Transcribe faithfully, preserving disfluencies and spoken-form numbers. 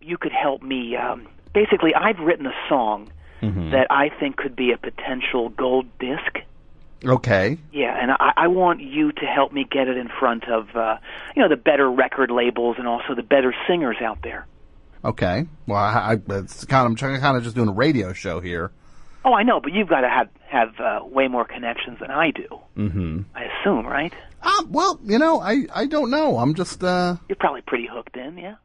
you could help me. Um, basically, I've written a song mm-hmm. that I think could be a potential gold disc. Okay. Yeah, and I, I want you to help me get it in front of, uh, you know, the better record labels and also the better singers out there. Okay. Well, I, I, it's kind of, I'm trying, kind of just doing a radio show here. Oh, I know, but you've got to have have uh, way more connections than I do. Mm-hmm. I assume, right? Uh, well, you know, I, I don't know. I'm just... Uh... You're probably pretty hooked in, yeah?